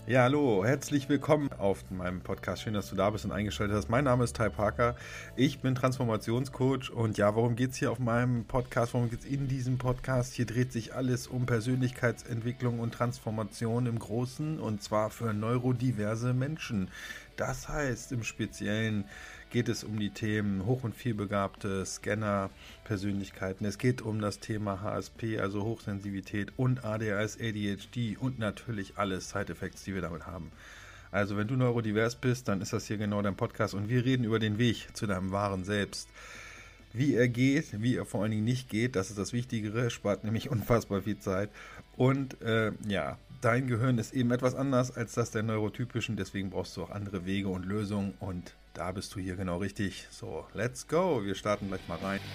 Ja, hallo, herzlich willkommen auf meinem Podcast. Schön, dass du da bist und eingeschaltet hast. Mein Name ist Ty Parker. Ich bin Transformationscoach und ja, worum geht es hier auf meinem Podcast? Worum geht es in diesem Podcast? Hier dreht sich alles um Persönlichkeitsentwicklung und Transformation im Großen und zwar für neurodiverse Menschen. Das heißt, im Speziellen geht es um die Themen hoch- und vielbegabte Scanner-Persönlichkeiten. Es geht um das Thema HSP, also Hochsensitivität und ADHS, ADHD und natürlich alle Side-Effects, die wir damit haben. Also wenn du neurodivers bist, dann ist das hier genau dein Podcast und wir reden über den Weg zu deinem wahren Selbst. Wie er geht, wie er vor allen Dingen nicht geht, das ist das Wichtigere, spart nämlich unfassbar viel Zeit. Und dein Gehirn ist eben etwas anders als das der neurotypischen, deswegen brauchst du auch andere Wege und Lösungen und da bist du hier genau richtig. So, let's go, wir starten gleich mal rein.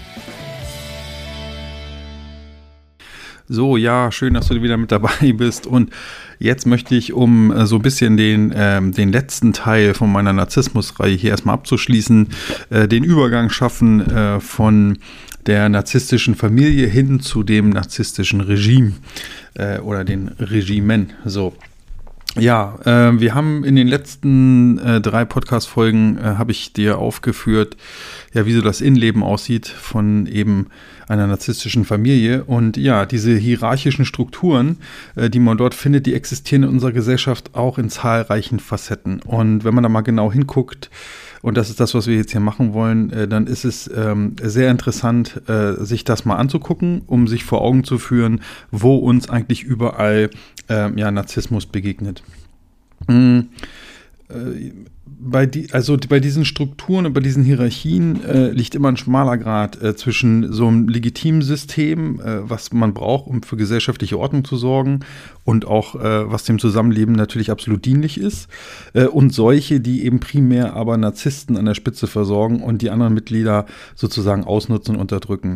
So, ja, schön, dass du wieder mit dabei bist und jetzt möchte ich, um so ein bisschen den letzten Teil von meiner Narzissmus-Reihe hier erstmal abzuschließen, den Übergang schaffen von der narzisstischen Familie hin zu dem narzisstischen Regime oder den Regimen. So. Ja, wir haben in den letzten 3 Podcast-Folgen habe ich dir aufgeführt, ja, wie so das Innenleben aussieht von eben einer narzisstischen Familie. Und ja, diese hierarchischen Strukturen, die man dort findet, die existieren in unserer Gesellschaft auch in zahlreichen Facetten. Und wenn man da mal genau hinguckt, und das ist das, was wir jetzt hier machen wollen, dann ist es sehr interessant, sich das mal anzugucken, um sich vor Augen zu führen, wo uns eigentlich überall Narzissmus begegnet. Bei diesen Strukturen und bei diesen Hierarchien liegt immer ein schmaler Grat zwischen so einem legitimen System, was man braucht, um für gesellschaftliche Ordnung zu sorgen und auch was dem Zusammenleben natürlich absolut dienlich ist und solche, die eben primär aber Narzissten an der Spitze versorgen und die anderen Mitglieder sozusagen ausnutzen und unterdrücken.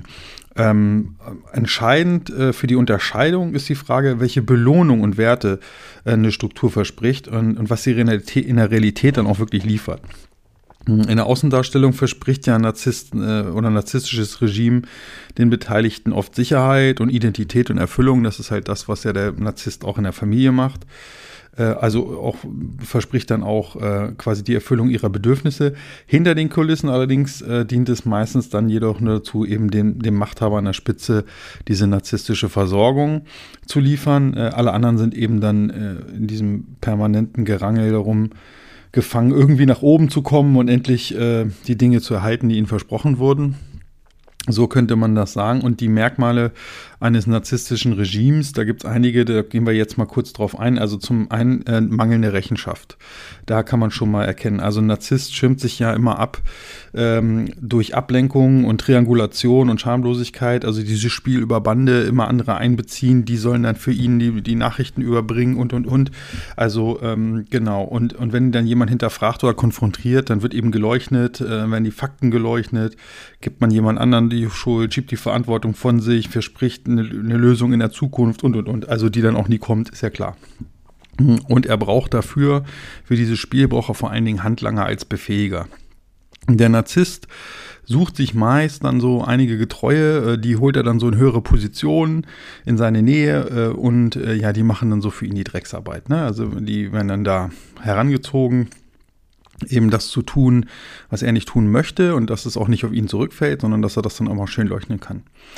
Entscheidend für die Unterscheidung ist die Frage, welche Belohnung und Werte eine Struktur verspricht und was sie in der Realität dann auch wirklich liefert. In der Außendarstellung verspricht ja narzisstisches Regime den Beteiligten oft Sicherheit und Identität und Erfüllung. Das ist halt das, was ja der Narzisst auch in der Familie macht. Also auch verspricht dann auch quasi die Erfüllung ihrer Bedürfnisse. Hinter den Kulissen allerdings dient es meistens dann jedoch nur dazu, eben dem Machthaber an der Spitze diese narzisstische Versorgung zu liefern. Alle anderen sind eben dann in diesem permanenten Gerangel darum gefangen, irgendwie nach oben zu kommen und endlich die Dinge zu erhalten, die ihnen versprochen wurden. So könnte man das sagen. Und die Merkmale eines narzisstischen Regimes, da gibt es einige, da gehen wir jetzt mal kurz drauf ein. Also zum einen mangelnde Rechenschaft. Da kann man schon mal erkennen. Also ein Narzisst schirmt sich ja immer ab durch Ablenkung und Triangulation und Schamlosigkeit. Also dieses Spiel über Bande, immer andere einbeziehen, die sollen dann für ihn die Nachrichten überbringen und. Also genau. Und wenn dann jemand hinterfragt oder konfrontiert, dann wird eben geleuchtet, werden die Fakten geleuchtet, gibt man jemand anderen die Schuld, schiebt die Verantwortung von sich, verspricht eine Lösung in der Zukunft und. Also die dann auch nie kommt, ist ja klar. Und er braucht für dieses Spiel braucht er vor allen Dingen Handlanger als Befähiger. Der Narzisst sucht sich meist dann so einige Getreue, die holt er dann so in höhere Positionen in seine Nähe und die machen dann so für ihn die Drecksarbeit. Ne? Also die werden dann da herangezogen, eben das zu tun, was er nicht tun möchte und dass es auch nicht auf ihn zurückfällt, sondern dass er das dann auch mal schön leuchten kann.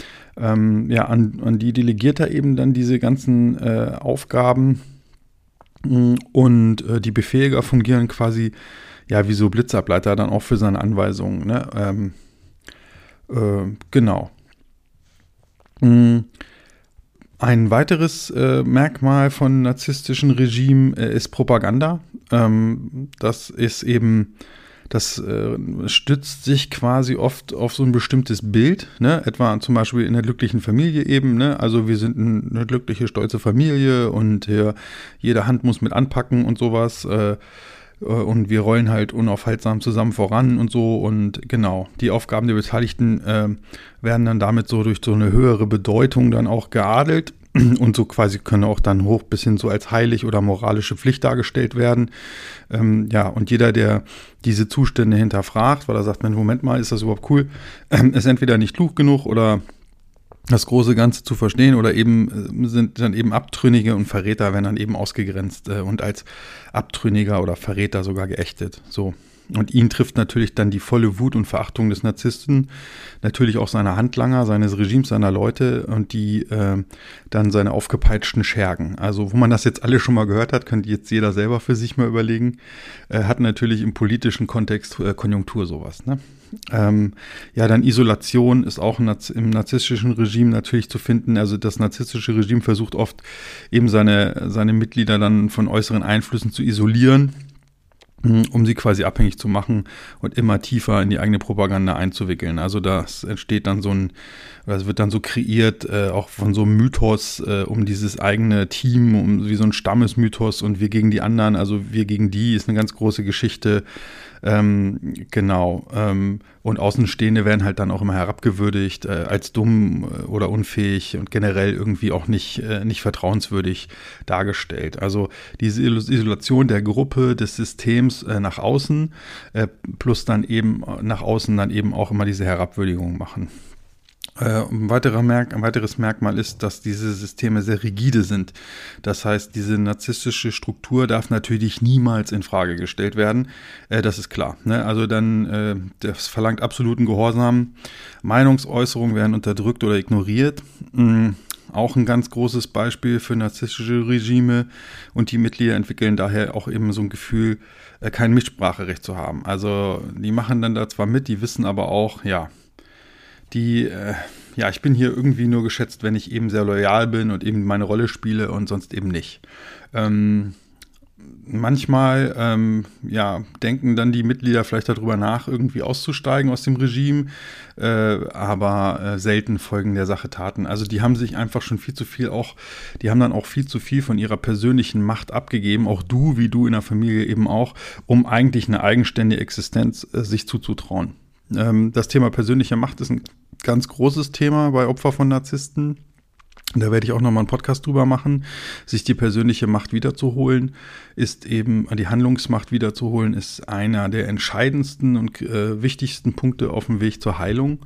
An die delegiert er eben dann diese ganzen Aufgaben und die Befähiger fungieren quasi wie so Blitzableiter dann auch für seine Anweisungen. Ne? Genau. Ein weiteres Merkmal von narzisstischen Regimen ist Propaganda. Das ist eben, das stützt sich quasi oft auf so ein bestimmtes Bild, ne? Etwa zum Beispiel in der glücklichen Familie eben, ne? Also wir sind eine glückliche, stolze Familie und jede Hand muss mit anpacken und sowas. Und wir rollen halt unaufhaltsam zusammen voran und so und genau, die Aufgaben der Beteiligten werden dann damit so durch so eine höhere Bedeutung dann auch geadelt und so quasi können auch dann hoch bis hin so als heilig oder moralische Pflicht dargestellt werden. Und jeder, der diese Zustände hinterfragt, weil er sagt, Moment mal, ist das überhaupt cool, ist entweder nicht klug genug oder das große Ganze zu verstehen oder eben sind dann eben Abtrünnige und Verräter werden dann eben ausgegrenzt und als Abtrünniger oder Verräter sogar geächtet. So. Und ihn trifft natürlich dann die volle Wut und Verachtung des Narzissten, natürlich auch seiner Handlanger, seines Regimes, seiner Leute und die dann seine aufgepeitschten Schergen. Also wo man das jetzt alle schon mal gehört hat, könnte jetzt jeder selber für sich mal überlegen, hat natürlich im politischen Kontext Konjunktur sowas, ne? Ja, dann Isolation ist auch im narzisstischen Regime natürlich zu finden. Also das narzisstische Regime versucht oft eben seine Mitglieder dann von äußeren Einflüssen zu isolieren, um sie quasi abhängig zu machen und immer tiefer in die eigene Propaganda einzuwickeln. Also das entsteht dann das wird dann so kreiert, auch von so einem Mythos um dieses eigene Team, wie so ein Stammesmythos und wir gegen die anderen, also wir gegen die ist eine ganz große Geschichte. Genau. Und Außenstehende werden halt dann auch immer herabgewürdigt als dumm oder unfähig und generell irgendwie auch nicht vertrauenswürdig dargestellt. Also diese Isolation der Gruppe, des Systems nach außen plus dann eben nach außen dann eben auch immer diese Herabwürdigung machen. Ein weiteres Merkmal ist, dass diese Systeme sehr rigide sind. Das heißt, diese narzisstische Struktur darf natürlich niemals in Frage gestellt werden. Das ist klar. Ne? Also dann, das verlangt absoluten Gehorsam. Meinungsäußerungen werden unterdrückt oder ignoriert. Auch ein ganz großes Beispiel für narzisstische Regime und die Mitglieder entwickeln daher auch eben so ein Gefühl, kein Mitspracherecht zu haben. Also die machen dann da zwar mit, die wissen aber auch, ich bin hier irgendwie nur geschätzt, wenn ich eben sehr loyal bin und eben meine Rolle spiele und sonst eben nicht. Manchmal denken dann die Mitglieder vielleicht darüber nach, irgendwie auszusteigen aus dem Regime, aber selten folgen der Sache Taten. Also die haben sich einfach schon die haben dann auch viel zu viel von ihrer persönlichen Macht abgegeben, auch du, wie du in der Familie eben auch, um eigentlich eine eigenständige Existenz sich zuzutrauen. Das Thema persönliche Macht ist ein ganz großes Thema bei Opfern von Narzissten. Da werde ich auch nochmal einen Podcast drüber machen. Sich die persönliche Macht wiederzuholen, die Handlungsmacht wiederzuholen, ist einer der entscheidendsten und wichtigsten Punkte auf dem Weg zur Heilung.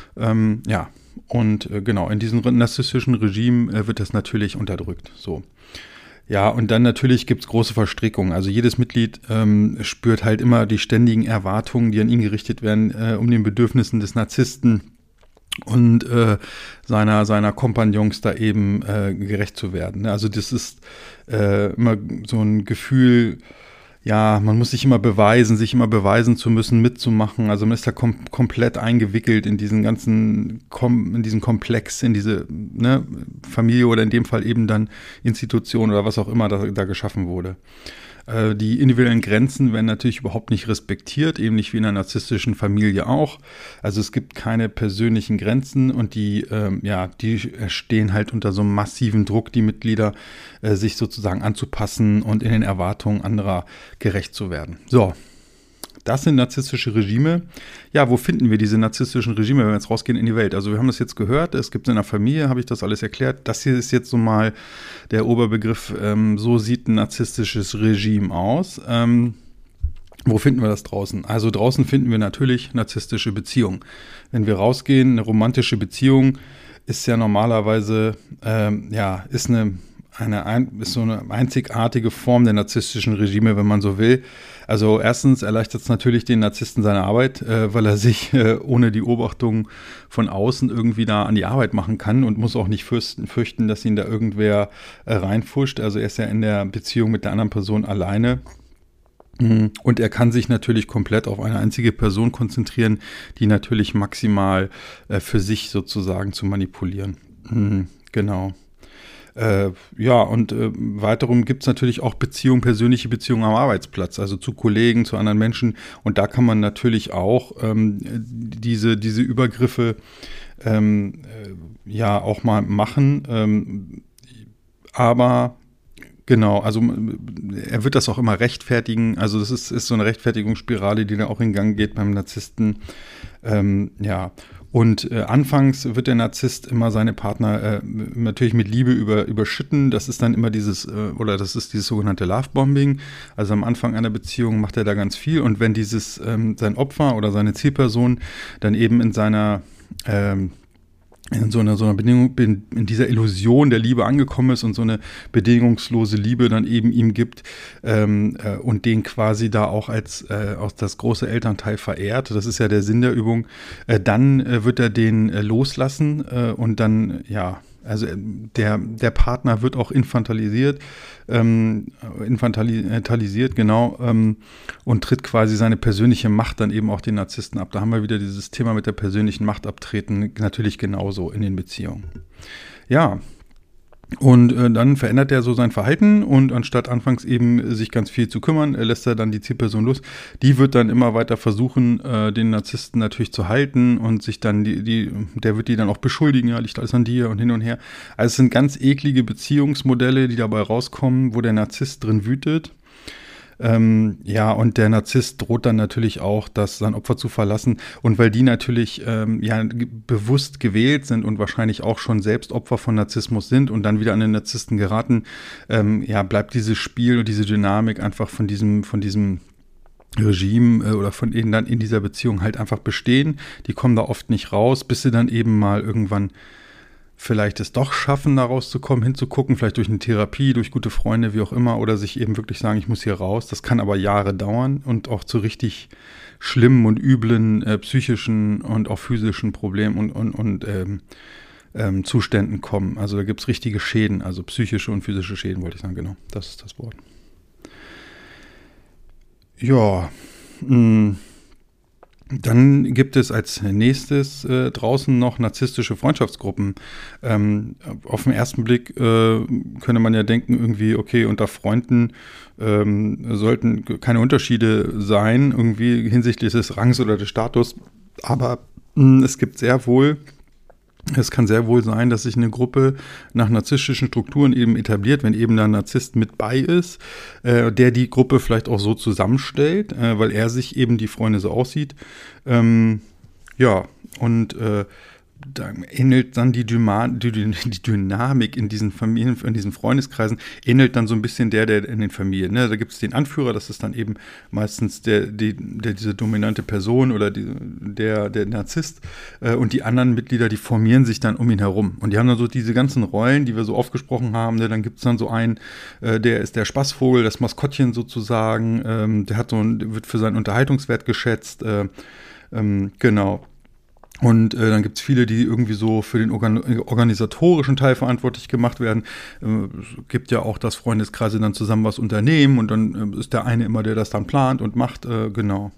Genau, in diesem narzisstischen Regime wird das natürlich unterdrückt. So. Ja, und dann natürlich gibt's große Verstrickungen. Also jedes Mitglied spürt halt immer die ständigen Erwartungen, die an ihn gerichtet werden, um den Bedürfnissen des Narzissten und seiner Kompagnons da eben gerecht zu werden. Also das ist immer so ein Gefühl, man muss sich immer beweisen zu müssen, mitzumachen. Also man ist da komplett eingewickelt in diesen ganzen, in diesen Komplex, in diese Familie oder in dem Fall eben dann Institution oder was auch immer da geschaffen wurde. Die individuellen Grenzen werden natürlich überhaupt nicht respektiert, eben nicht wie in einer narzisstischen Familie auch. Also es gibt keine persönlichen Grenzen und die stehen halt unter so einem massiven Druck, die Mitglieder sich sozusagen anzupassen und in den Erwartungen anderer gerecht zu werden. So, das sind narzisstische Regime. Ja, wo finden wir diese narzisstischen Regime, wenn wir jetzt rausgehen in die Welt? Also wir haben das jetzt gehört, es gibt es in der Familie, habe ich das alles erklärt. Das hier ist jetzt so mal der Oberbegriff, so sieht ein narzisstisches Regime aus. Wo finden wir das draußen? Also draußen finden wir natürlich narzisstische Beziehungen. Wenn wir rausgehen, eine romantische Beziehung ist ja normalerweise, ist so eine einzigartige Form der narzisstischen Regime, wenn man so will. Also erstens erleichtert es natürlich den Narzissten seine Arbeit, weil er sich ohne die Beobachtung von außen irgendwie da an die Arbeit machen kann und muss auch nicht fürchten, dass ihn da irgendwer reinfuscht. Also er ist ja in der Beziehung mit der anderen Person alleine. Und er kann sich natürlich komplett auf eine einzige Person konzentrieren, die natürlich maximal für sich sozusagen zu manipulieren. Genau. Weiterum gibt es natürlich auch persönliche Beziehungen am Arbeitsplatz, also zu Kollegen, zu anderen Menschen. Und da kann man natürlich auch diese Übergriffe auch mal machen. Aber genau, also er wird das auch immer rechtfertigen. Also das ist so eine Rechtfertigungsspirale, die da auch in Gang geht beim Narzissten. Und anfangs wird der Narzisst immer seine Partner natürlich mit Liebe überschütten. Das ist dann immer dieses sogenannte Lovebombing. Also am Anfang einer Beziehung macht er da ganz viel. Und wenn sein Opfer oder seine Zielperson dann eben in seiner in so einer Bedingung, in dieser Illusion der Liebe angekommen ist und so eine bedingungslose Liebe dann eben ihm gibt und den quasi da auch als das große Elternteil verehrt. Das ist ja der Sinn der Übung. Dann wird er den loslassen und dann, ja, also der Partner wird auch infantilisiert, genau, und tritt quasi seine persönliche Macht dann eben auch den Narzissten ab. Da haben wir wieder dieses Thema mit der persönlichen Macht abtreten, natürlich genauso in den Beziehungen. Ja, und dann verändert er so sein Verhalten und anstatt anfangs eben sich ganz viel zu kümmern, lässt er dann die Zielperson los. Die wird dann immer weiter versuchen, den Narzissten natürlich zu halten und sich dann der wird die dann auch beschuldigen, ja, liegt alles an dir und hin und her. Also es sind ganz eklige Beziehungsmodelle, die dabei rauskommen, wo der Narzisst drin wütet. Ja, und der Narzisst droht dann natürlich auch, sein Opfer zu verlassen. Und weil die natürlich bewusst gewählt sind und wahrscheinlich auch schon selbst Opfer von Narzissmus sind und dann wieder an den Narzissten geraten, bleibt dieses Spiel und diese Dynamik einfach von diesem Regime oder von ihnen dann in dieser Beziehung halt einfach bestehen. Die kommen da oft nicht raus, bis sie dann eben mal irgendwann vielleicht es doch schaffen, da rauszukommen, hinzugucken, vielleicht durch eine Therapie, durch gute Freunde, wie auch immer, oder sich eben wirklich sagen, ich muss hier raus. Das kann aber Jahre dauern und auch zu richtig schlimmen und üblen psychischen und auch physischen Problemen und Zuständen kommen. Also da gibt es richtige Schäden, also psychische und physische Schäden, wollte ich sagen, genau, das ist das Wort. Ja, dann gibt es als nächstes draußen noch narzisstische Freundschaftsgruppen. Auf den ersten Blick könnte man ja denken, irgendwie, okay, unter Freunden sollten keine Unterschiede sein, irgendwie hinsichtlich des Rangs oder des Status. Aber es kann sehr wohl sein, dass sich eine Gruppe nach narzisstischen Strukturen eben etabliert, wenn eben da ein Narzisst mit bei ist, der die Gruppe vielleicht auch so zusammenstellt, weil er sich eben die Freunde so aussieht. Da ähnelt dann die Dynamik in diesen Familien, in diesen Freundeskreisen, ähnelt dann so ein bisschen der in den Familien. Ne? Da gibt es den Anführer, das ist dann eben meistens diese dominante Person oder der Narzisst und die anderen Mitglieder, die formieren sich dann um ihn herum. Und die haben dann so diese ganzen Rollen, die wir so aufgesprochen haben. Ne? Dann gibt es dann so einen, der ist der Spaßvogel, das Maskottchen sozusagen, der wird für seinen Unterhaltungswert geschätzt. Genau. Und dann gibt es viele, die irgendwie so für den organisatorischen Teil verantwortlich gemacht werden. Es gibt ja auch, dass Freundeskreise dann zusammen was unternehmen und dann ist der eine immer, der das dann plant und macht, genau.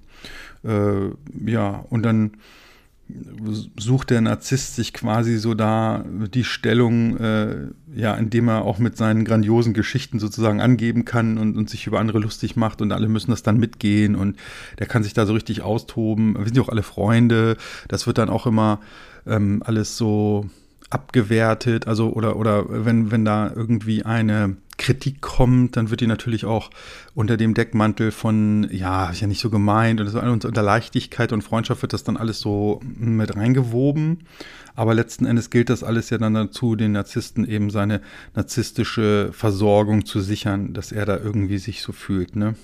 Und dann sucht der Narzisst sich quasi so da die Stellung, indem er auch mit seinen grandiosen Geschichten sozusagen angeben kann und sich über andere lustig macht und alle müssen das dann mitgehen und der kann sich da so richtig austoben. Wir sind ja auch alle Freunde, das wird dann auch immer alles so abgewertet, also oder wenn da irgendwie eine Kritik kommt, dann wird die natürlich auch unter dem Deckmantel von, ist ja nicht so gemeint und unter Leichtigkeit und Freundschaft wird das dann alles so mit reingewoben. Aber letzten Endes gilt das alles ja dann dazu, den Narzissten eben seine narzisstische Versorgung zu sichern, dass er da irgendwie sich so fühlt, ne?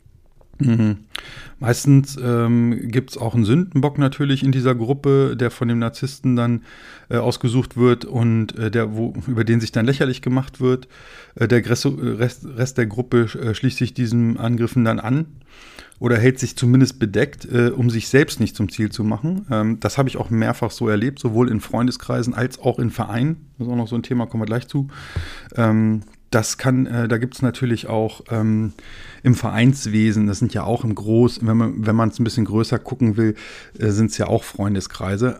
Meistens gibt es auch einen Sündenbock natürlich in dieser Gruppe, der von dem Narzissten dann ausgesucht wird und über den sich dann lächerlich gemacht wird. Der Rest der Gruppe schließt sich diesen Angriffen dann an oder hält sich zumindest bedeckt, um sich selbst nicht zum Ziel zu machen. Das habe ich auch mehrfach so erlebt, sowohl in Freundeskreisen als auch in Vereinen. Das ist auch noch so ein Thema, kommen wir gleich zu. Da gibt es natürlich auch im Vereinswesen, das sind ja auch im wenn man es ein bisschen größer gucken will, sind es ja auch Freundeskreise.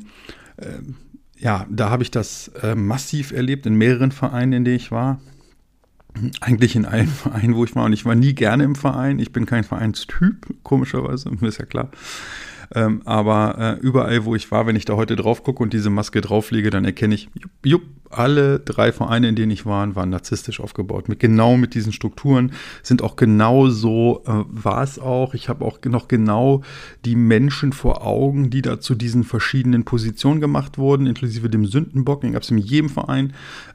Da habe ich das massiv erlebt in mehreren Vereinen, in denen ich war. Eigentlich in allen Vereinen, wo ich war. Und ich war nie gerne im Verein. Ich bin kein Vereinstyp, komischerweise, ist ja klar. Aber überall, wo ich war, wenn ich da heute drauf gucke und diese Maske drauflege, dann erkenne ich, alle 3 Vereine, in denen ich war, waren narzisstisch aufgebaut. Mit diesen Strukturen sind auch genau so, war es auch. Ich habe auch noch genau die Menschen vor Augen, die da zu diesen verschiedenen Positionen gemacht wurden, inklusive dem Sündenbock, den gab es in jedem Verein.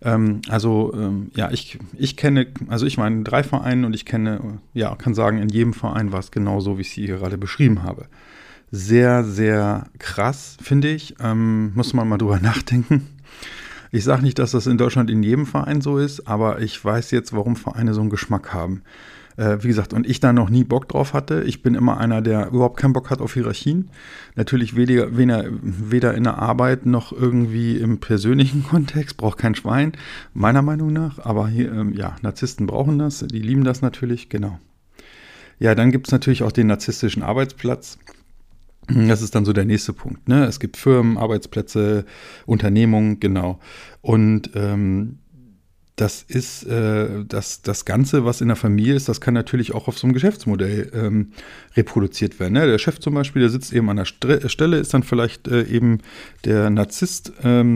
Ich kenne, ich war in 3 Vereinen und ich kenne, kann sagen, in jedem Verein war es genau so, wie ich es hier gerade beschrieben habe. sehr, sehr krass, finde ich. Muss man mal drüber nachdenken. Ich sage nicht, dass das in Deutschland in jedem Verein so ist, aber ich weiß jetzt, warum Vereine so einen Geschmack haben. Wie gesagt, und ich da noch nie Bock drauf hatte. Ich bin immer einer, der überhaupt keinen Bock hat auf Hierarchien. Natürlich weder in der Arbeit noch irgendwie im persönlichen Kontext. Braucht kein Schwein, meiner Meinung nach. Aber hier, Narzissten brauchen das. Die lieben das natürlich, genau. Ja, dann gibt es natürlich auch den narzisstischen Arbeitsplatz. Das ist dann so der nächste Punkt. Ne? Es gibt Firmen, Arbeitsplätze, Unternehmungen, genau. Und das ist das Ganze, was in der Familie ist, das kann natürlich auch auf so einem Geschäftsmodell reproduziert werden. Ne? Der Chef zum Beispiel, der sitzt eben an der Stelle, ist dann vielleicht eben der Narzisst,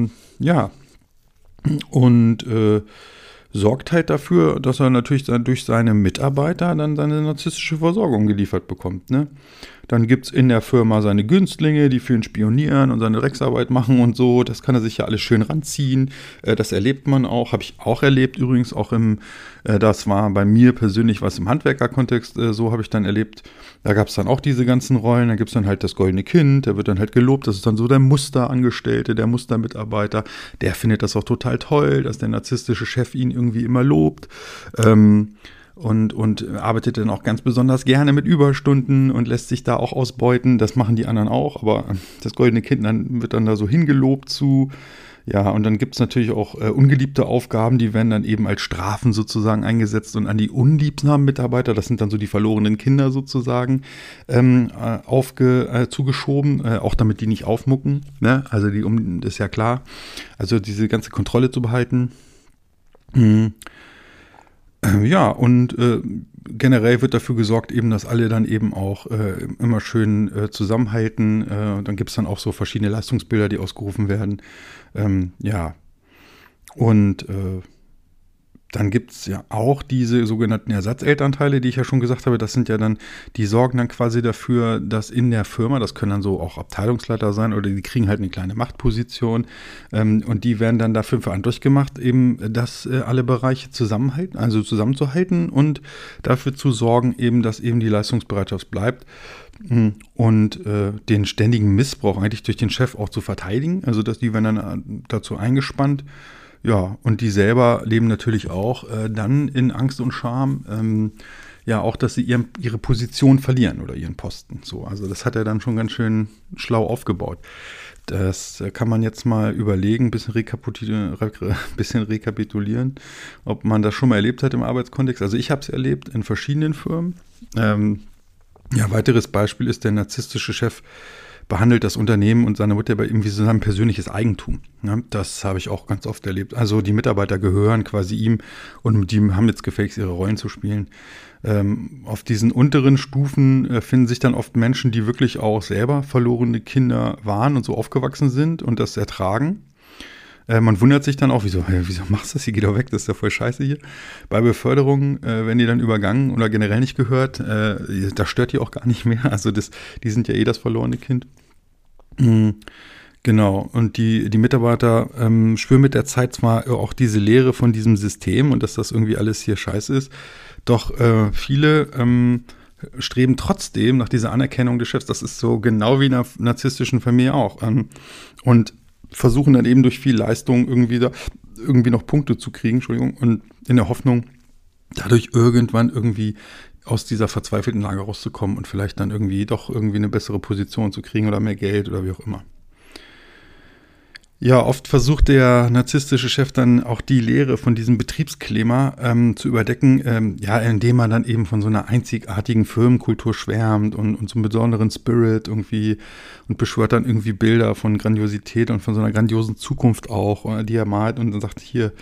und sorgt halt dafür, dass er natürlich durch seine Mitarbeiter dann seine narzisstische Versorgung geliefert bekommt. Ne? Dann gibt es in der Firma seine Günstlinge, die für ihn spionieren und seine Drecksarbeit machen und so. Das kann er sich ja alles schön ranziehen. Das erlebt man auch, habe ich auch erlebt übrigens, auch das war bei mir persönlich was im Handwerkerkontext, so habe ich dann erlebt. Da gab es dann auch diese ganzen Rollen, da gibt es dann halt das goldene Kind, der wird dann halt gelobt, das ist dann so der Musterangestellte, der Mustermitarbeiter, der findet das auch total toll, dass der narzisstische Chef ihn irgendwie immer lobt. Und arbeitet dann auch ganz besonders gerne mit Überstunden und lässt sich da auch ausbeuten. Das machen die anderen auch, aber das goldene Kind wird dann da so hingelobt zu. Ja, und dann gibt es natürlich auch ungeliebte Aufgaben, die werden dann eben als Strafen sozusagen eingesetzt und an die unliebsamen Mitarbeiter, das sind dann so die verlorenen Kinder sozusagen, zugeschoben, auch damit die nicht aufmucken. Ne? Also das ist ja klar. Also diese ganze Kontrolle zu behalten. Generell wird dafür gesorgt, eben, dass alle dann eben auch immer schön zusammenhalten. Dann gibt es dann auch so verschiedene Leistungsbilder, die ausgerufen werden. Dann gibt es ja auch diese sogenannten Ersatzelternteile, die ich ja schon gesagt habe. Das sind ja dann, die sorgen dann quasi dafür, dass in der Firma, das können dann so auch Abteilungsleiter sein oder die kriegen halt eine kleine Machtposition und die werden dann dafür verantwortlich gemacht, eben, dass alle Bereiche zusammenzuhalten und dafür zu sorgen, eben, dass eben die Leistungsbereitschaft bleibt und den ständigen Missbrauch eigentlich durch den Chef auch zu verteidigen. Also dass die werden dann dazu eingespannt. Ja, und die selber leben natürlich auch dann in Angst und Scham, auch, dass sie ihre Position verlieren oder ihren Posten. So, also das hat er dann schon ganz schön schlau aufgebaut. Das kann man jetzt mal überlegen, ein bisschen rekapitulieren, ob man das schon mal erlebt hat im Arbeitskontext. Also ich habe es erlebt in verschiedenen Firmen. Weiteres Beispiel ist der narzisstische Chef, behandelt das Unternehmen und seine Mutter irgendwie so sein persönliches Eigentum. Ja, das habe ich auch ganz oft erlebt. Also die Mitarbeiter gehören quasi ihm und die haben jetzt gefälligst ihre Rollen zu spielen. Auf diesen unteren Stufen finden sich dann oft Menschen, die wirklich auch selber verlorene Kinder waren und so aufgewachsen sind und das ertragen. Man wundert sich dann auch, wieso machst du das? Hier geht doch weg, das ist ja voll scheiße hier. Bei Beförderungen werden die dann übergangen oder generell nicht gehört. Das stört die auch gar nicht mehr. Also die sind ja das verlorene Kind. Genau, und die Mitarbeiter spüren mit der Zeit zwar auch diese Leere von diesem System und dass das irgendwie alles hier scheiße ist, doch viele streben trotzdem nach dieser Anerkennung des Chefs. Das ist so genau wie in einer narzisstischen Familie auch. Und versuchen dann eben durch viel Leistung irgendwie noch Punkte zu kriegen, und in der Hoffnung, dadurch irgendwann irgendwie aus dieser verzweifelten Lage rauszukommen und vielleicht dann irgendwie eine bessere Position zu kriegen oder mehr Geld oder wie auch immer. Ja, oft versucht der narzisstische Chef dann auch die Leere von diesem Betriebsklima zu überdecken, indem er dann eben von so einer einzigartigen Firmenkultur schwärmt und so einem besonderen Spirit irgendwie und beschwört dann irgendwie Bilder von Grandiosität und von so einer grandiosen Zukunft auch, die er malt und dann sagt hier,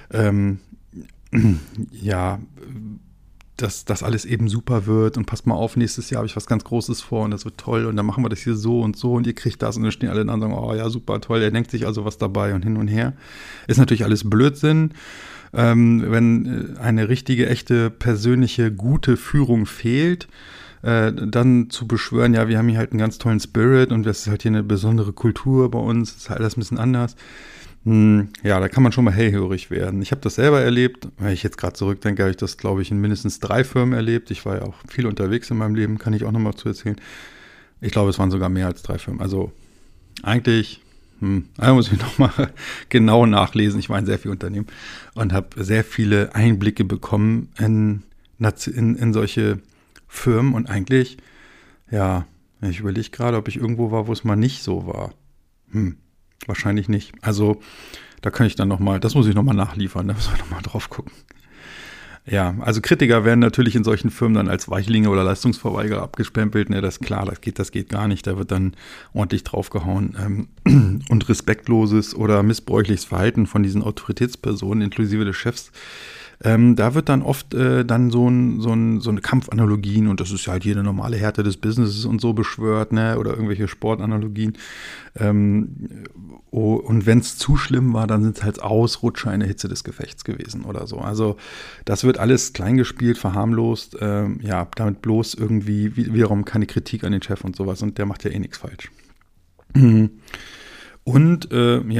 dass das alles eben super wird und passt mal auf, nächstes Jahr habe ich was ganz Großes vor und das wird toll und dann machen wir das hier so und ihr kriegt das und dann stehen alle da und sagen, oh ja, super toll, er denkt sich also was dabei und hin und her. Ist natürlich alles Blödsinn, wenn eine richtige, echte, persönliche, gute Führung fehlt, dann zu beschwören, ja, wir haben hier halt einen ganz tollen Spirit und das ist halt hier eine besondere Kultur bei uns, das ist halt alles ein bisschen anders. Da kann man schon mal hellhörig werden. Ich habe das selber erlebt. Wenn ich jetzt gerade zurückdenke, habe ich das, glaube ich, in mindestens 3 Firmen erlebt. Ich war ja auch viel unterwegs in meinem Leben, kann ich auch nochmal zu erzählen. Ich glaube, es waren sogar mehr als 3 Firmen. Also eigentlich, da muss ich nochmal genau nachlesen. Ich war in sehr vielen Unternehmen und habe sehr viele Einblicke bekommen in solche Firmen. Und eigentlich, ja, ich überlege gerade, ob ich irgendwo war, wo es mal nicht so war. Wahrscheinlich nicht. Also da kann ich dann nochmal, das muss ich nochmal nachliefern, da müssen wir nochmal drauf gucken. Ja, also Kritiker werden natürlich in solchen Firmen dann als Weichlinge oder Leistungsverweigerer abgespempelt. Ne, das ist klar, das geht gar nicht. Da wird dann ordentlich draufgehauen. Und respektloses oder missbräuchliches Verhalten von diesen Autoritätspersonen, inklusive des Chefs, da wird dann oft dann so eine Kampfanalogien, und das ist ja halt jede normale Härte des Businesses und so beschwört, ne, oder irgendwelche Sportanalogien. Und wenn es zu schlimm war, dann sind es halt Ausrutscher in der Hitze des Gefechts gewesen oder so. Also das wird alles kleingespielt, verharmlost, damit bloß irgendwie wiederum keine Kritik an den Chef und sowas, und der macht ja eh nichts falsch. Und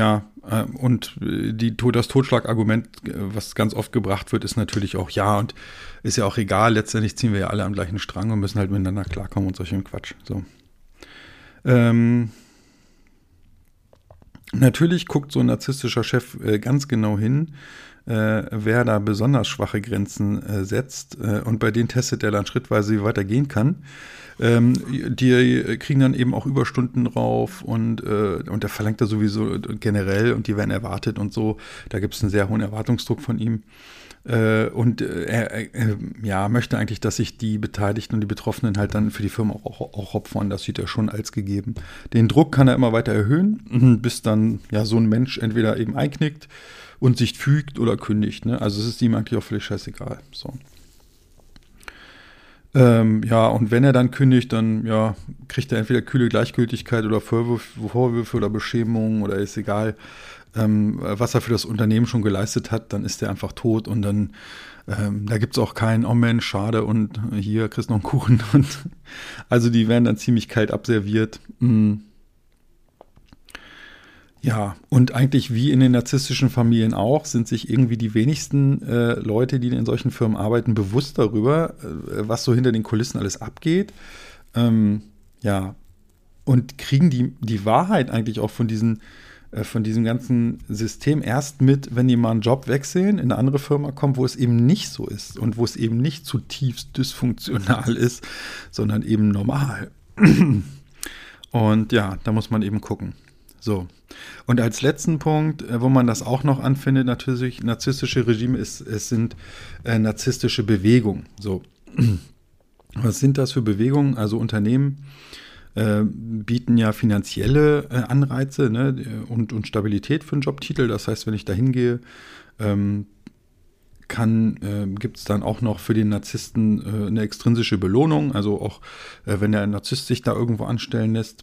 das Totschlagargument, was ganz oft gebracht wird, ist natürlich auch, ja, und ist ja auch egal, letztendlich ziehen wir ja alle am gleichen Strang und müssen halt miteinander klarkommen und solchen Quatsch. So. Natürlich guckt so ein narzisstischer Chef ganz genau hin, wer da besonders schwache Grenzen setzt, und bei denen testet er dann schrittweise, wie weit er gehen kann. Die kriegen dann eben auch Überstunden drauf, und der verlangt da sowieso generell, und die werden erwartet und so. Da gibt es einen sehr hohen Erwartungsdruck von ihm. Und er möchte eigentlich, dass sich die Beteiligten und die Betroffenen halt dann für die Firma auch opfern. Das sieht er schon als gegeben. Den Druck kann er immer weiter erhöhen, bis dann ja so ein Mensch entweder eben einknickt und sich fügt oder kündigt. Ne? Also es ist ihm eigentlich auch völlig scheißegal. So. Und wenn er dann kündigt, dann kriegt er entweder kühle Gleichgültigkeit oder Vorwürfe oder Beschämungen, oder ist egal, was er für das Unternehmen schon geleistet hat, dann ist er einfach tot, und dann da gibt es auch keinen, oh Mensch, schade, und hier kriegst du noch einen Kuchen. Und also die werden dann ziemlich kalt abserviert. Ja, und eigentlich wie in den narzisstischen Familien auch, sind sich irgendwie die wenigsten Leute, die in solchen Firmen arbeiten, bewusst darüber, was so hinter den Kulissen alles abgeht. Und kriegen die Wahrheit eigentlich auch von diesem ganzen System erst mit, wenn die mal einen Job wechseln, in eine andere Firma kommen, wo es eben nicht so ist und wo es eben nicht zutiefst dysfunktional ist, sondern eben normal. Und ja, da muss man eben gucken. So. Und als letzten Punkt, wo man das auch noch anfindet, natürlich narzisstische Regime, es sind narzisstische Bewegungen. So. Was sind das für Bewegungen? Also Unternehmen bieten ja finanzielle Anreize, ne, und Stabilität für einen Jobtitel. Das heißt, wenn ich da hingehe, gibt es dann auch noch für den Narzissten eine extrinsische Belohnung. Also auch wenn der Narzisst sich da irgendwo anstellen lässt.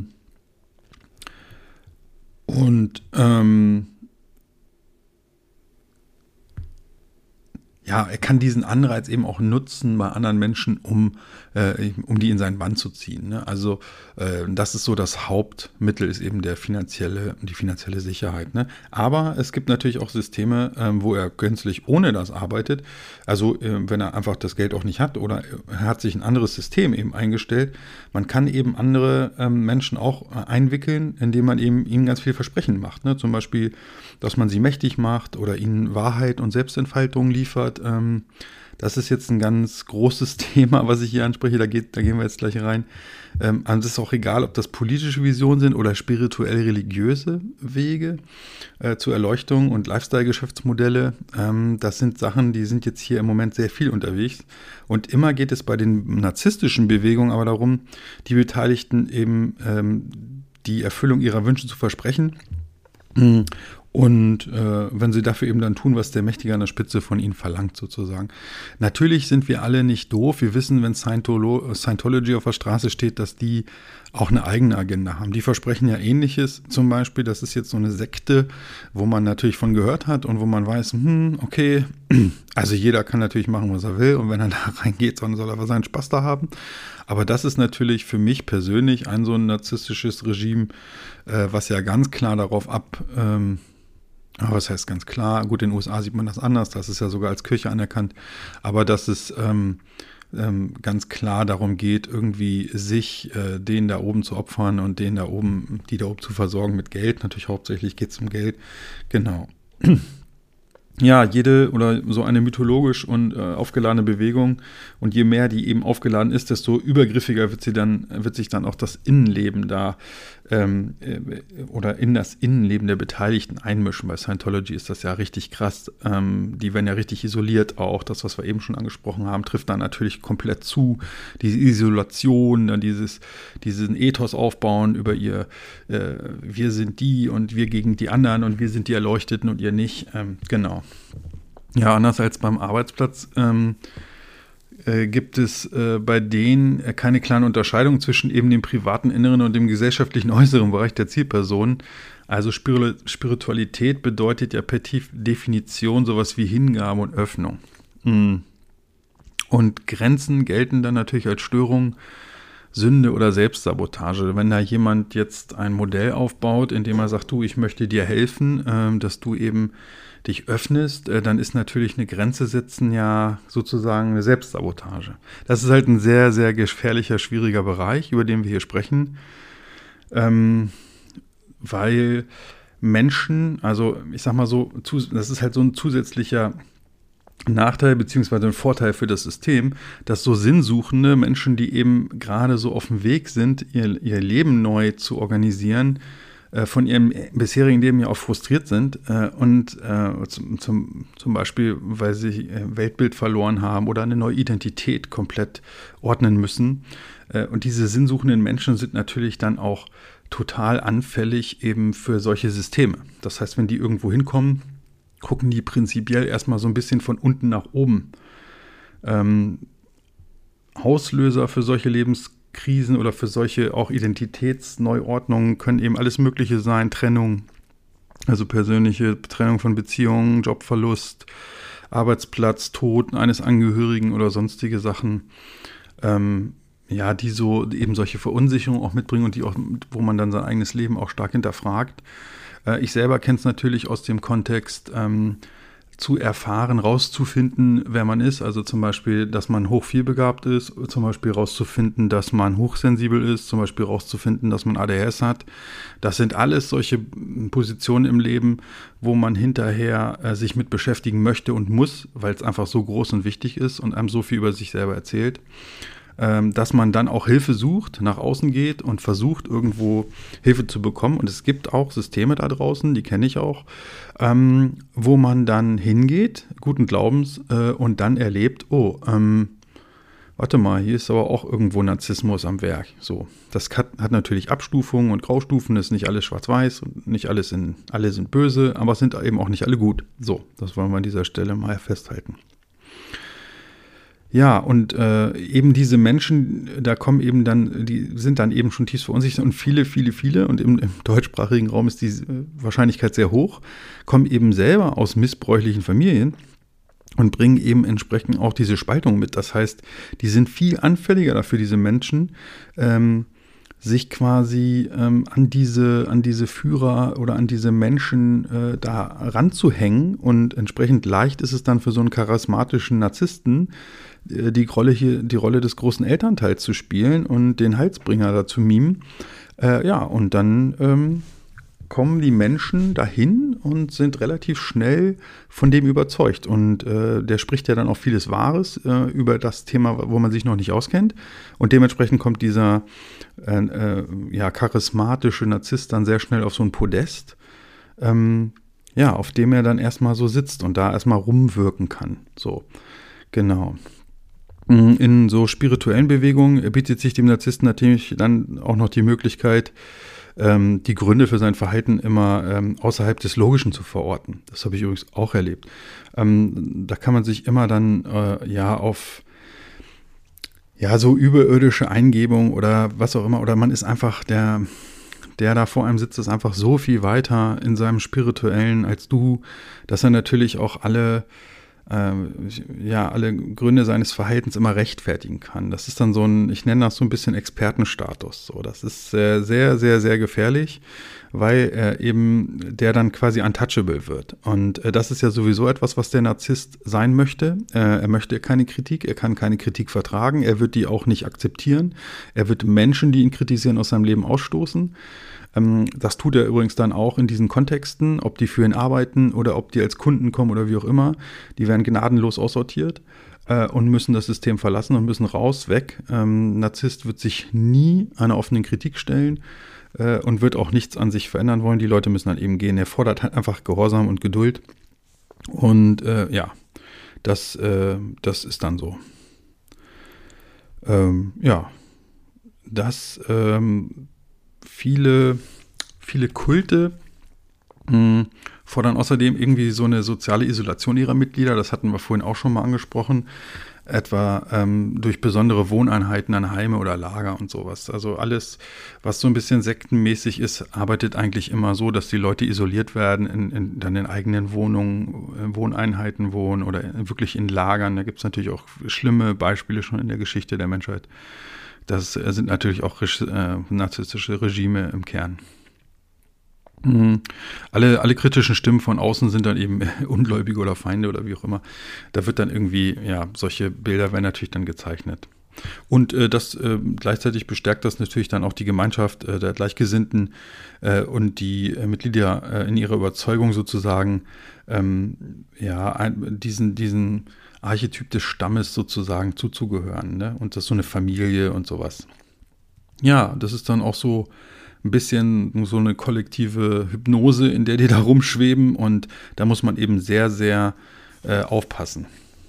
Und er kann diesen Anreiz eben auch nutzen bei anderen Menschen, um die in seinen Bann zu ziehen. Ne? Also das ist so das Hauptmittel, ist eben die finanzielle Sicherheit. Ne? Aber es gibt natürlich auch Systeme, wo er gänzlich ohne das arbeitet. Also wenn er einfach das Geld auch nicht hat, oder er hat sich ein anderes System eben eingestellt. Man kann eben andere Menschen auch einwickeln, indem man eben ihnen ganz viel Versprechen macht. Ne? Zum Beispiel, dass man sie mächtig macht oder ihnen Wahrheit und Selbstentfaltung liefert. Das ist jetzt ein ganz großes Thema, was ich hier anspreche. Da gehen wir jetzt gleich rein. Es ist auch egal, ob das politische Visionen sind oder spirituell-religiöse Wege zur Erleuchtung und Lifestyle-Geschäftsmodelle. Das sind Sachen, die sind jetzt hier im Moment sehr viel unterwegs. Und immer geht es bei den narzisstischen Bewegungen aber darum, die Beteiligten eben die Erfüllung ihrer Wünsche zu versprechen. Und wenn sie dafür eben dann tun, was der Mächtige an der Spitze von ihnen verlangt, sozusagen. Natürlich sind wir alle nicht doof. Wir wissen, wenn Scientology auf der Straße steht, dass die auch eine eigene Agenda haben. Die versprechen ja Ähnliches. Zum Beispiel, das ist jetzt so eine Sekte, wo man natürlich von gehört hat und wo man weiß, okay, also jeder kann natürlich machen, was er will. Und wenn er da reingeht, dann soll er seinen Spaß da haben. Aber das ist natürlich für mich persönlich so ein narzisstisches Regime, was ja ganz klar darauf was heißt ganz klar? Gut, in den USA sieht man das anders, das ist ja sogar als Kirche anerkannt, aber dass es ganz klar darum geht, irgendwie sich denen da oben zu opfern und die da oben zu versorgen mit Geld. Natürlich hauptsächlich geht es um Geld. Genau. Ja, jede oder so eine mythologisch und aufgeladene Bewegung, und je mehr die eben aufgeladen ist, desto übergriffiger wird sich dann auch das Innenleben da oder in das Innenleben der Beteiligten einmischen. Bei Scientology ist das ja richtig krass. Die werden ja richtig isoliert auch. Das, was wir eben schon angesprochen haben, trifft dann natürlich komplett zu. Diese Isolation, dann diesen Ethos aufbauen über wir sind die und wir gegen die anderen und wir sind die Erleuchteten und ihr nicht. Genau. Ja, anders als beim Arbeitsplatz gibt es bei denen keine klare Unterscheidung zwischen eben dem privaten Inneren und dem gesellschaftlichen äußeren Bereich der Zielperson. Also Spiritualität bedeutet ja per Definition sowas wie Hingabe und Öffnung. Und Grenzen gelten dann natürlich als Störung, Sünde oder Selbstsabotage. Wenn da jemand jetzt ein Modell aufbaut, in dem er sagt, du, ich möchte dir helfen, dass du eben dich öffnest, dann ist natürlich eine Grenze setzen ja sozusagen eine Selbstsabotage. Das ist halt ein sehr, sehr gefährlicher, schwieriger Bereich, über den wir hier sprechen, weil Menschen, also ich sag mal so, das ist halt so ein zusätzlicher Nachteil beziehungsweise ein Vorteil für das System, dass so sinnsuchende Menschen, die eben gerade so auf dem Weg sind, ihr Leben neu zu organisieren, von ihrem bisherigen Leben ja auch frustriert sind und zum Beispiel, weil sie Weltbild verloren haben oder eine neue Identität komplett ordnen müssen. Und diese sinnsuchenden Menschen sind natürlich dann auch total anfällig eben für solche Systeme. Das heißt, wenn die irgendwo hinkommen, gucken die prinzipiell erstmal so ein bisschen von unten nach oben. Auslöser für solche Lebenskrisen oder für solche auch Identitätsneuordnungen können eben alles Mögliche sein. Trennung, also persönliche Trennung von Beziehungen, Jobverlust, Arbeitsplatz, Tod eines Angehörigen oder sonstige Sachen. Die so eben solche Verunsicherungen auch mitbringen und die auch, wo man dann sein eigenes Leben auch stark hinterfragt. Ich selber kenne es natürlich aus dem Kontext, zu erfahren, rauszufinden, wer man ist. Also zum Beispiel, dass man hochvielbegabt ist, zum Beispiel rauszufinden, dass man hochsensibel ist, zum Beispiel rauszufinden, dass man ADHS hat. Das sind alles solche Positionen im Leben, wo man hinterher sich mit beschäftigen möchte und muss, weil es einfach so groß und wichtig ist und einem so viel über sich selber erzählt, dass man dann auch Hilfe sucht, nach außen geht und versucht, irgendwo Hilfe zu bekommen. Und es gibt auch Systeme da draußen, die kenne ich auch, wo man dann hingeht, guten Glaubens, und dann erlebt, warte mal, hier ist aber auch irgendwo Narzissmus am Werk. So, das hat natürlich Abstufungen und Graustufen, ist nicht alles schwarz-weiß und nicht alle sind böse, aber es sind eben auch nicht alle gut. So, das wollen wir an dieser Stelle mal festhalten. Ja, und eben diese Menschen, die sind dann eben schon tief verunsichert und viele, und im deutschsprachigen Raum ist die Wahrscheinlichkeit sehr hoch, kommen eben selber aus missbräuchlichen Familien und bringen eben entsprechend auch diese Spaltung mit. Das heißt, die sind viel anfälliger dafür, diese Menschen, sich quasi an diese Führer oder an diese Menschen da ranzuhängen, und entsprechend leicht ist es dann für so einen charismatischen Narzissten, die Rolle des großen Elternteils zu spielen und den Heilsbringer da zu mimen. Und dann kommen die Menschen dahin und sind relativ schnell von dem überzeugt. Und der spricht ja dann auch vieles Wahres über das Thema, wo man sich noch nicht auskennt. Und dementsprechend kommt dieser charismatische Narzisst dann sehr schnell auf so ein Podest, auf dem er dann erstmal so sitzt und da erstmal rumwirken kann. So, genau. In so spirituellen Bewegungen bietet sich dem Narzissten natürlich dann auch noch die Möglichkeit, die Gründe für sein Verhalten immer außerhalb des Logischen zu verorten. Das habe ich übrigens auch erlebt. Da kann man sich immer dann auf so überirdische Eingebung oder was auch immer, oder man ist einfach der da vor einem sitzt, ist einfach so viel weiter in seinem Spirituellen als du, dass er natürlich auch alle alle Gründe seines Verhaltens immer rechtfertigen kann. Das ist dann so ein, ich nenne das so ein bisschen Expertenstatus. So, das ist sehr, sehr, sehr gefährlich, weil eben der dann quasi untouchable wird. Und das ist ja sowieso etwas, was der Narzisst sein möchte. Er möchte keine Kritik, er kann keine Kritik vertragen, er wird die auch nicht akzeptieren. Er wird Menschen, die ihn kritisieren, aus seinem Leben ausstoßen. Das tut er übrigens dann auch in diesen Kontexten, ob die für ihn arbeiten oder ob die als Kunden kommen oder wie auch immer. Die werden gnadenlos aussortiert und müssen das System verlassen und müssen raus, weg. Narzisst wird sich nie einer offenen Kritik stellen und wird auch nichts an sich verändern wollen. Die Leute müssen dann eben gehen. Er fordert halt einfach Gehorsam und Geduld. Und das ist dann so. Viele Kulte fordern außerdem irgendwie so eine soziale Isolation ihrer Mitglieder. Das hatten wir vorhin auch schon mal angesprochen. Etwa durch besondere Wohneinheiten an Heime oder Lager und sowas. Also alles, was so ein bisschen sektenmäßig ist, arbeitet eigentlich immer so, dass die Leute isoliert werden, dann in eigenen Wohnungen, Wohneinheiten wohnen oder wirklich in Lagern. Da gibt es natürlich auch schlimme Beispiele schon in der Geschichte der Menschheit. Das sind natürlich auch narzisstische Regime im Kern. Alle kritischen Stimmen von außen sind dann eben Ungläubige oder Feinde oder wie auch immer. Da wird dann irgendwie, solche Bilder werden natürlich dann gezeichnet. Und gleichzeitig bestärkt das natürlich dann auch die Gemeinschaft der Gleichgesinnten und die Mitglieder in ihrer Überzeugung sozusagen, diesen Archetyp des Stammes sozusagen zuzugehören, ne? Und das ist so eine Familie und sowas. Ja, das ist dann auch so ein bisschen so eine kollektive Hypnose, in der die da rumschweben, und da muss man eben sehr, sehr aufpassen.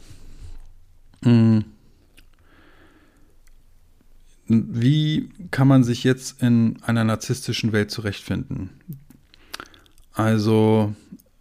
Wie kann man sich jetzt in einer narzisstischen Welt zurechtfinden? Also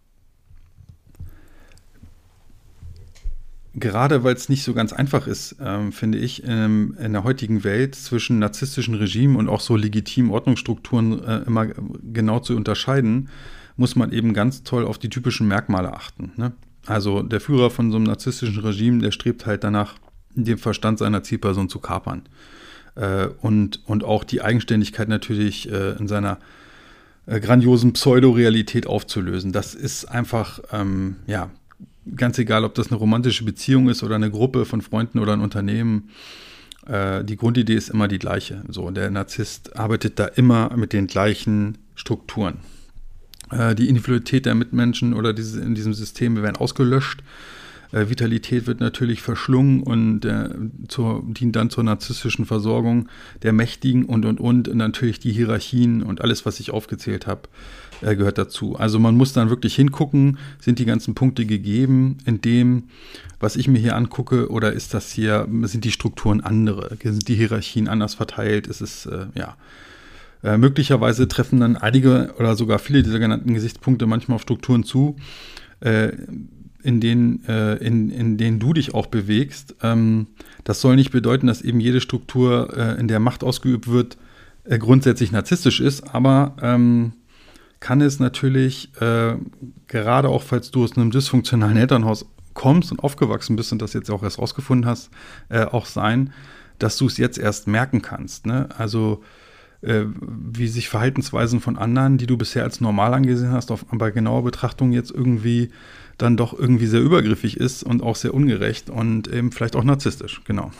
gerade weil es nicht so ganz einfach ist, finde ich, in der heutigen Welt zwischen narzisstischen Regimen und auch so legitimen Ordnungsstrukturen immer genau zu unterscheiden, muss man eben ganz toll auf die typischen Merkmale achten, ne? Also der Führer von so einem narzisstischen Regime, der strebt halt danach, den Verstand seiner Zielperson zu kapern. Und auch die Eigenständigkeit natürlich in seiner grandiosen Pseudorealität aufzulösen. Das ist einfach, ganz egal, ob das eine romantische Beziehung ist oder eine Gruppe von Freunden oder ein Unternehmen, die Grundidee ist immer die gleiche. So, der Narzisst arbeitet da immer mit den gleichen Strukturen. Die Individualität der Mitmenschen oder in diesem System werden ausgelöscht. Vitalität wird natürlich verschlungen und dient dann zur narzisstischen Versorgung der Mächtigen und natürlich die Hierarchien und alles, was ich aufgezählt habe, gehört dazu. Also man muss dann wirklich hingucken, sind die ganzen Punkte gegeben in dem, was ich mir hier angucke, oder sind die Strukturen andere, sind die Hierarchien anders verteilt, ist es, möglicherweise treffen dann einige oder sogar viele dieser genannten Gesichtspunkte manchmal auf Strukturen zu, in denen du dich auch bewegst. Das soll nicht bedeuten, dass eben jede Struktur, in der Macht ausgeübt wird, grundsätzlich narzisstisch ist, aber kann es natürlich, gerade auch falls du aus einem dysfunktionalen Elternhaus kommst und aufgewachsen bist und das jetzt auch erst rausgefunden hast, auch sein, dass du es jetzt erst merken kannst, ne? Also wie sich Verhaltensweisen von anderen, die du bisher als normal angesehen hast, bei genauer Betrachtung jetzt irgendwie dann doch irgendwie sehr übergriffig ist und auch sehr ungerecht und eben vielleicht auch narzisstisch, genau.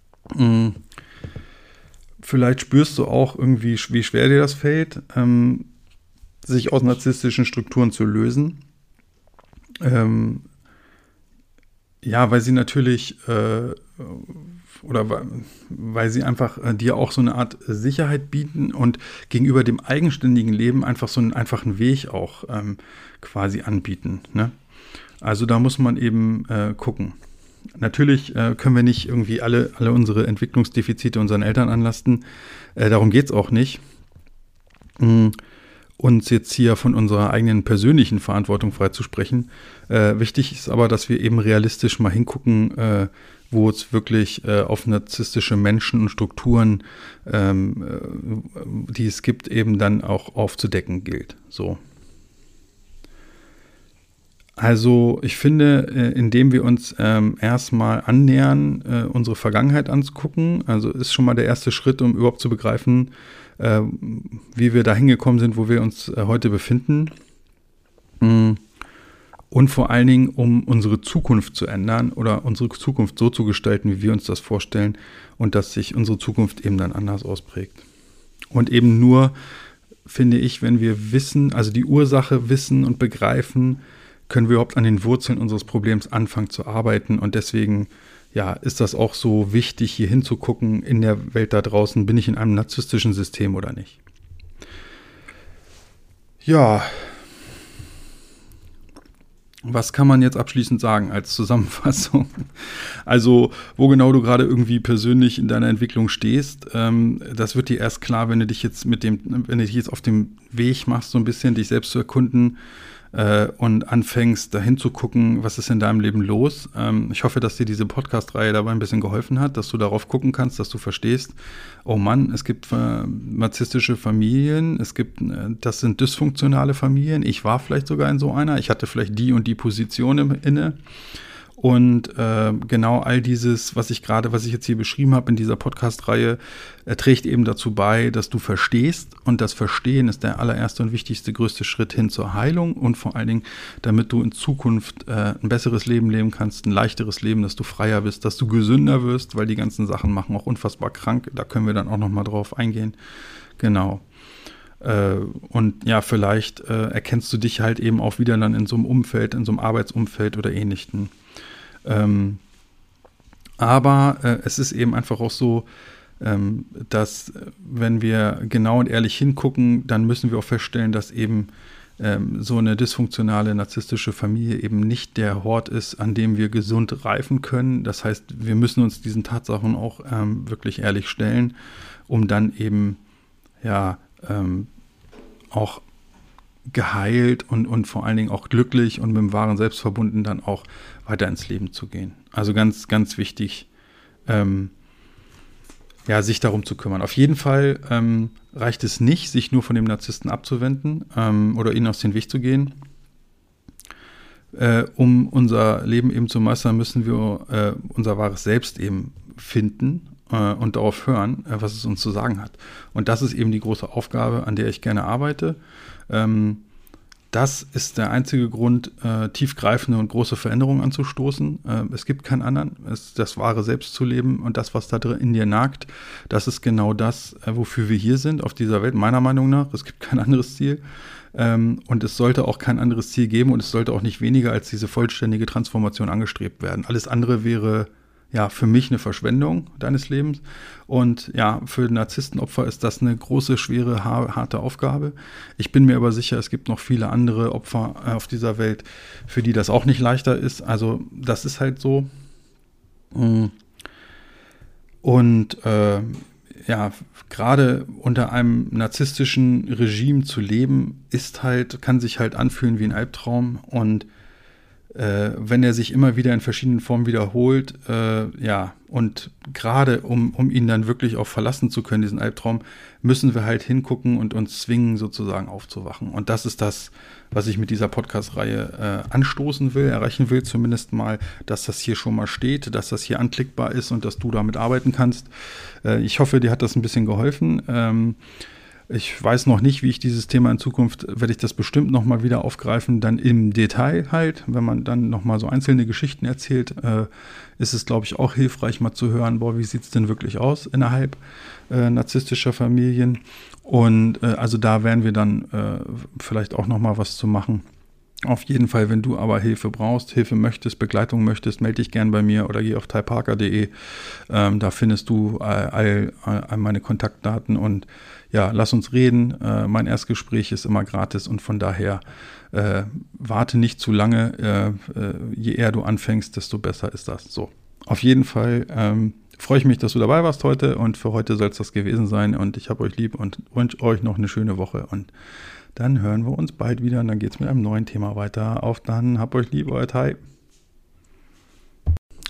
Vielleicht spürst du auch irgendwie, wie schwer dir das fällt, sich aus narzisstischen Strukturen zu lösen. Weil sie natürlich weil sie einfach dir auch so eine Art Sicherheit bieten und gegenüber dem eigenständigen Leben einfach so einen einfachen Weg auch quasi anbieten, ne? Also da muss man eben gucken. Natürlich können wir nicht irgendwie alle unsere Entwicklungsdefizite unseren Eltern anlasten. Darum geht es auch nicht. Uns jetzt hier von unserer eigenen persönlichen Verantwortung freizusprechen. Wichtig ist aber, dass wir eben realistisch mal hingucken, wo es wirklich auf narzisstische Menschen und Strukturen, die es gibt, eben dann auch aufzudecken gilt. So. Also ich finde, indem wir uns erstmal annähern, unsere Vergangenheit anzugucken, also ist schon mal der erste Schritt, um überhaupt zu begreifen, wie wir da hingekommen sind, wo wir uns heute befinden. Und vor allen Dingen, um unsere Zukunft zu ändern oder unsere Zukunft so zu gestalten, wie wir uns das vorstellen und dass sich unsere Zukunft eben dann anders ausprägt. Und eben nur, finde ich, wenn wir wissen, also die Ursache wissen und begreifen, können wir überhaupt an den Wurzeln unseres Problems anfangen zu arbeiten. Und deswegen, ja, ist das auch so wichtig, hier hinzugucken in der Welt da draußen, bin ich in einem narzisstischen System oder nicht. Ja, was kann man jetzt abschließend sagen als Zusammenfassung? Also, wo genau du gerade irgendwie persönlich in deiner Entwicklung stehst, das wird dir erst klar, wenn du dich jetzt wenn du dich jetzt auf dem Weg machst, so ein bisschen dich selbst zu erkunden und anfängst, dahin zu gucken, was ist in deinem Leben los. Ich hoffe, dass dir diese Podcast-Reihe dabei ein bisschen geholfen hat, dass du darauf gucken kannst, dass du verstehst, oh Mann, es gibt narzisstische Familien, das sind dysfunktionale Familien. Ich war vielleicht sogar in so einer. Ich hatte vielleicht die und die Position inne. Und genau all dieses, was ich jetzt hier beschrieben habe in dieser Podcast-Reihe, trägt eben dazu bei, dass du verstehst. Und das Verstehen ist der allererste und wichtigste, größte Schritt hin zur Heilung. Und vor allen Dingen, damit du in Zukunft ein besseres Leben leben kannst, ein leichteres Leben, dass du freier bist, dass du gesünder wirst, weil die ganzen Sachen machen auch unfassbar krank. Da können wir dann auch nochmal drauf eingehen. Genau. Und ja, vielleicht erkennst du dich halt eben auch wieder dann in so einem Umfeld, in so einem Arbeitsumfeld oder Ähnlichem. Aber es ist eben einfach auch so, dass wenn wir genau und ehrlich hingucken, dann müssen wir auch feststellen, dass eben so eine dysfunktionale narzisstische Familie eben nicht der Hort ist, an dem wir gesund reifen können. Das heißt, wir müssen uns diesen Tatsachen auch wirklich ehrlich stellen, um dann eben ja auch geheilt und vor allen Dingen auch glücklich und mit dem wahren Selbst verbunden dann auch weiter ins Leben zu gehen. Also ganz, ganz wichtig, sich darum zu kümmern. Auf jeden Fall reicht es nicht, sich nur von dem Narzissten abzuwenden oder ihnen aus dem Weg zu gehen. Um unser Leben eben zu meistern, müssen wir unser wahres Selbst eben finden und darauf hören, was es uns zu sagen hat. Und das ist eben die große Aufgabe, an der ich gerne arbeite. Das ist der einzige Grund, tiefgreifende und große Veränderungen anzustoßen. Es gibt keinen anderen. Das wahre Selbst zu leben und das, was da drin in dir nagt, das ist genau das, wofür wir hier sind auf dieser Welt, meiner Meinung nach. Es gibt kein anderes Ziel. Und es sollte auch kein anderes Ziel geben und es sollte auch nicht weniger als diese vollständige Transformation angestrebt werden. Alles andere wäre ja für mich eine Verschwendung deines Lebens. Und ja, für Narzisstenopfer ist das eine große, schwere, harte Aufgabe. Ich bin mir aber sicher, es gibt noch viele andere Opfer auf dieser Welt, für die das auch nicht leichter ist. Also das ist halt so. Und gerade unter einem narzisstischen Regime zu leben, kann sich halt anfühlen wie ein Albtraum. Und wenn er sich immer wieder in verschiedenen Formen wiederholt, und gerade um ihn dann wirklich auch verlassen zu können, diesen Albtraum, müssen wir halt hingucken und uns zwingen, sozusagen aufzuwachen. Und das ist das, was ich mit dieser Podcast-Reihe anstoßen will, erreichen will, zumindest mal, dass das hier schon mal steht, dass das hier anklickbar ist und dass du damit arbeiten kannst. Ich hoffe, dir hat das ein bisschen geholfen. Ich weiß noch nicht, wie ich dieses Thema in Zukunft, werde ich das bestimmt nochmal wieder aufgreifen, dann im Detail halt, wenn man dann nochmal so einzelne Geschichten erzählt, ist es, glaube ich, auch hilfreich mal zu hören, wie sieht es denn wirklich aus innerhalb narzisstischer Familien. Und also da werden wir dann vielleicht auch nochmal was zu machen. Auf jeden Fall, wenn du aber Hilfe brauchst, Hilfe möchtest, Begleitung möchtest, melde dich gern bei mir oder geh auf typarker.de. Da findest du all meine Kontaktdaten und ja, lass uns reden. Mein Erstgespräch ist immer gratis und von daher warte nicht zu lange. Je eher du anfängst, desto besser ist das. So, auf jeden Fall freue ich mich, dass du dabei warst heute und für heute soll es das gewesen sein und ich habe euch lieb und wünsche euch noch eine schöne Woche und dann hören wir uns bald wieder und dann geht es mit einem neuen Thema weiter. Auf dann, hab euch lieb, euer Tai.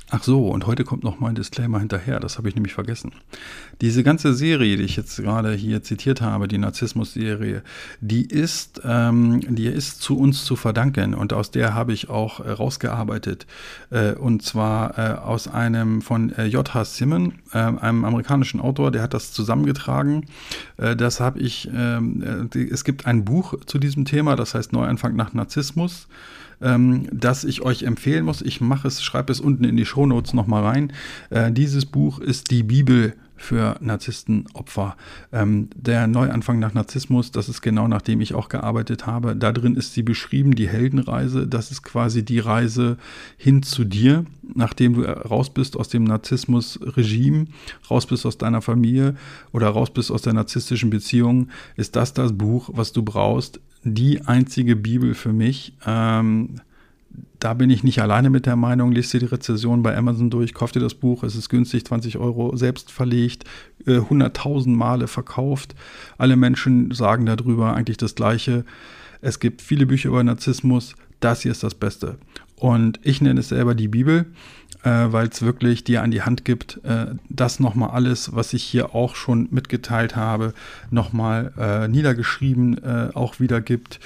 Ach so, und heute kommt noch mein Disclaimer hinterher, das habe ich nämlich vergessen. Diese ganze Serie, die ich jetzt gerade hier zitiert habe, die Narzissmus-Serie, die ist zu uns zu verdanken, und aus der habe ich auch rausgearbeitet. Und zwar aus einem von J.H. Simon, einem amerikanischen Autor, der hat das zusammengetragen. Das habe ich, es gibt ein Buch zu diesem Thema, das heißt Neuanfang nach Narzissmus, das ich euch empfehlen muss. Ich schreibe es unten in die Shownotes nochmal rein. Dieses Buch ist die Bibel für Narzisstenopfer. Der Neuanfang nach Narzissmus, das ist genau nach dem ich auch gearbeitet habe. Da drin ist sie beschrieben, die Heldenreise. Das ist quasi die Reise hin zu dir, nachdem du raus bist aus dem Narzissmus-Regime, raus bist aus deiner Familie oder raus bist aus der narzisstischen Beziehung, ist das Buch, was du brauchst. Die einzige Bibel für mich. Da bin ich nicht alleine mit der Meinung. Lest dir die Rezension bei Amazon durch, kauft dir das Buch, es ist günstig, 20 €, selbst verlegt, 100.000 Male verkauft. Alle Menschen sagen darüber eigentlich das Gleiche. Es gibt viele Bücher über Narzissmus, das hier ist das Beste. Und ich nenne es selber die Bibel, weil es wirklich dir an die Hand gibt, das nochmal alles, was ich hier auch schon mitgeteilt habe, nochmal niedergeschrieben auch wiedergibt.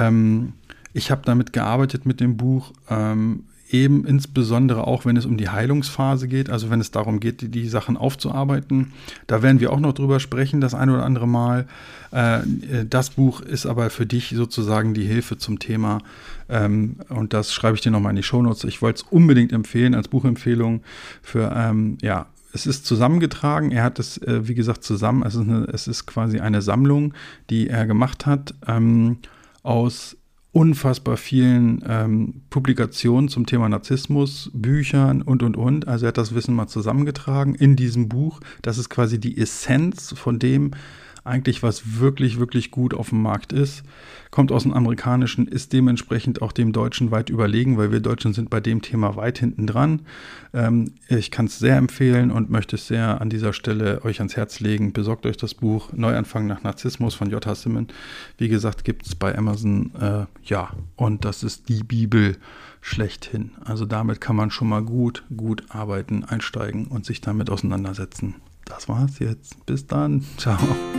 Ich habe damit gearbeitet mit dem Buch, eben insbesondere auch, wenn es um die Heilungsphase geht, also wenn es darum geht, die Sachen aufzuarbeiten. Da werden wir auch noch drüber sprechen, das ein oder andere Mal. Das Buch ist aber für dich sozusagen die Hilfe zum Thema, und das schreibe ich dir nochmal in die Shownotes. Ich wollte es unbedingt empfehlen als Buchempfehlung für, es ist zusammengetragen, er hat es, wie gesagt, zusammen, es ist quasi eine Sammlung, die er gemacht hat, aus unfassbar vielen Publikationen zum Thema Narzissmus, Büchern und. Also er hat das Wissen mal zusammengetragen in diesem Buch. Das ist quasi die Essenz von dem eigentlich, was wirklich, wirklich gut auf dem Markt ist. Kommt aus dem Amerikanischen, ist dementsprechend auch dem Deutschen weit überlegen, weil wir Deutschen sind bei dem Thema weit hinten dran. Ich kann es sehr empfehlen und möchte es sehr an dieser Stelle euch ans Herz legen. Besorgt euch das Buch Neuanfang nach Narzissmus von J.H. Simon. Wie gesagt, gibt es bei Amazon, und das ist die Bibel schlechthin. Also damit kann man schon mal gut arbeiten, einsteigen und sich damit auseinandersetzen. Das war's jetzt. Bis dann. Ciao.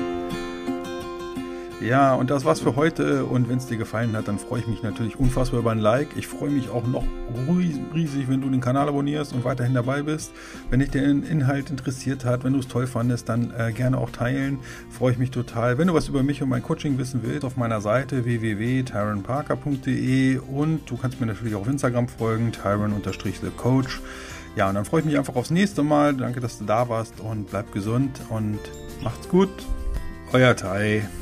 Ja, und das war's für heute, und wenn es dir gefallen hat, dann freue ich mich natürlich unfassbar über ein Like. Ich freue mich auch noch riesig, wenn du den Kanal abonnierst und weiterhin dabei bist. Wenn dich der Inhalt interessiert hat, wenn du es toll fandest, dann gerne auch teilen. Freue ich mich total. Wenn du was über mich und mein Coaching wissen willst, auf meiner Seite www.tyronparker.de, und du kannst mir natürlich auch auf Instagram folgen, tyron_thecoach. Ja, und dann freue ich mich einfach aufs nächste Mal. Danke, dass du da warst, und bleib gesund und macht's gut. Euer Ty.